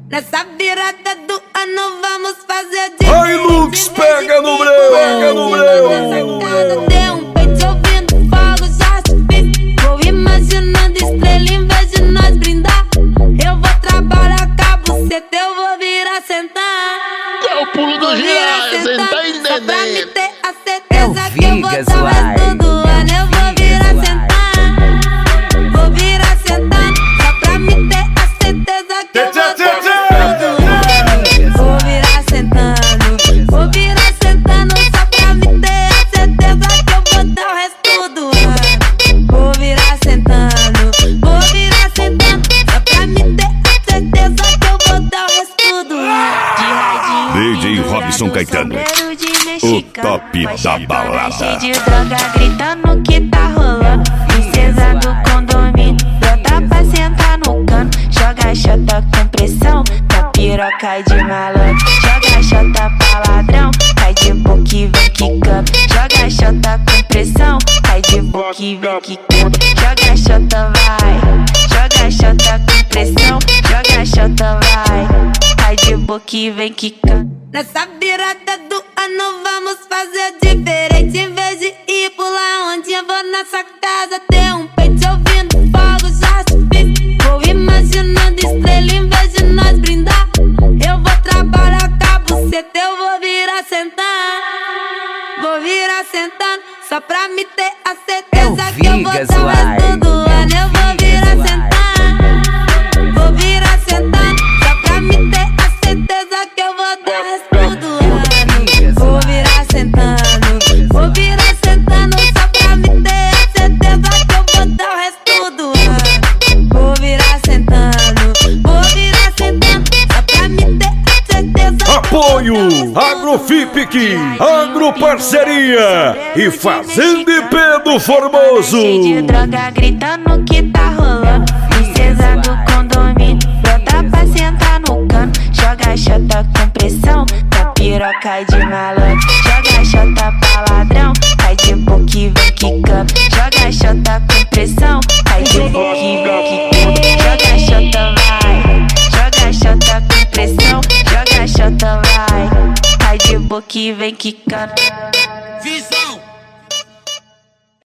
Nessa virada do ano vamos fazer de Hilux, pega no breu, pega no breu. Deu um peito ouvindo fogo, já se fiz. Vou imaginando estrela em vez de nós brindar. Eu vou trabalhar com a buceta, eu vou virar sentar. É o pulo do girar, cê tá entendendo? Só pra me ter a certeza que eu vou dar o resto do ano. Eu vou virar sentar, vou virar sentar. Só pra me ter a certeza que eu vou dar o resto do ano. Vou virar sentando, vou virar sentando. Só pra me ter a certeza que eu vou dar o resto do ano. Vou virar sentando, vou virar sentando. Só pra me ter a certeza que eu vou dar o resto do ano. DJ Robson Caetano, o top da balada. De droga gritando que tá rolando. Princesa do condomínio, brota pra sentar no cano. Joga xota com pressão, tá piroca de malandro. Joga xota pra ladrão, cai de boca e vem quicando. Joga xota com pressão, cai de boca e vem quicando. Joga xota vai, joga xota com pressão. Joga xota vai, cai de boca e vem quicando. Nessa virada do ano vamos fazer diferente. Em vez de ir pular onde eu vou nessa casa ter um peito ouvindo fogo, já se fiz. Vou imaginando estrela em vez de nós brindar. Eu vou trabalhar com a buceta, eu vou virar sentar. Vou virar sentando, só pra me ter a certeza que eu vou dar o resto do ano. Eu vou virar sentar, vou virar sentando. Só pra me ter a certeza que eu vou dar o resto do ano. Vou virar sentando, vou virar sentando. Só pra me ter a certeza que eu vou dar o resto do ano. Vou virar sentando, vou virar sentando. Só pra me ter a certeza. Apoio Agrofipic, Agroparceria e Fazenda IP do Formoso. De droga gritando que tá rolando. Princesa do condomínio, brota pra sentar no cano. Joga xota com pressão, tá piroca de malandro. Joga xota pra ladrão, cai de boca e vem quicando. Joga xota com pressão, cai de boca e vem quicando. Joga xota vai, joga xota com pressão. Joga xota vai, cai de boca e vem quicando.